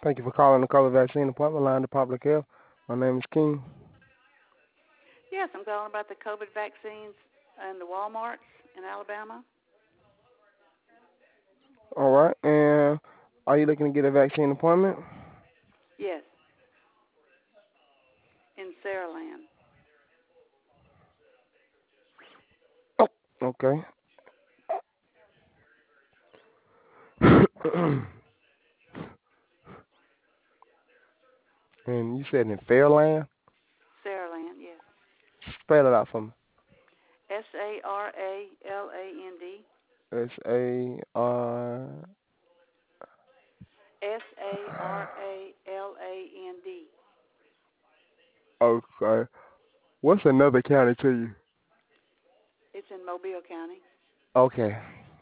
Thank you for calling the COVID vaccine appointment line to public health. My name is King. Yes, I'm calling about the COVID vaccines in the Walmarts in Alabama. All right, and are you looking to get a vaccine appointment? Yes, in Saraland. Oh, okay. And you said in Fairland? Saraland, yes. Spell it out for me. Saraland. S-A-R... Saraland. Okay. What's another county to you? It's in Mobile County. Okay.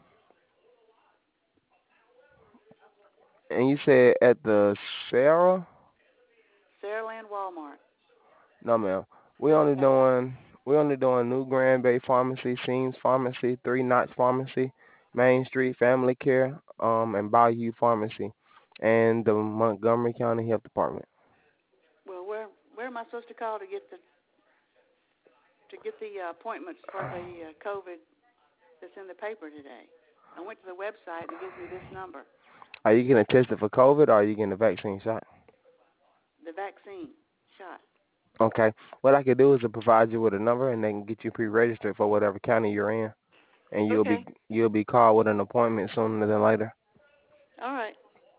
And you said at the Sarah? Saraland Walmart. No, ma'am. We only doing New Grand Bay Pharmacy, Seams Pharmacy, Three Knots Pharmacy, Main Street Family Care, and Bayou Pharmacy, and the Montgomery County Health Department. Well, where am I supposed to call to get the appointments for the COVID that's in the paper today? I went to the website and it gives me this number. Are you getting tested for COVID or are you getting a vaccine shot? The vaccine shot. Okay. What I could do is to provide you with a number and they can get you pre-registered for whatever county you're in, and Okay. you'll be called with an appointment sooner than later. All right.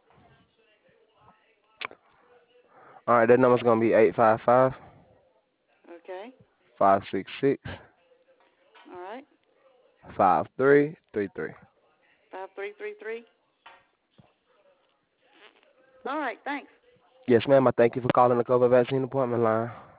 All right. That number's gonna be 855 Okay. 566 All right. 5333. 5333. All right. Thanks. Yes, ma'am. I thank you for calling the COVID vaccine appointment line.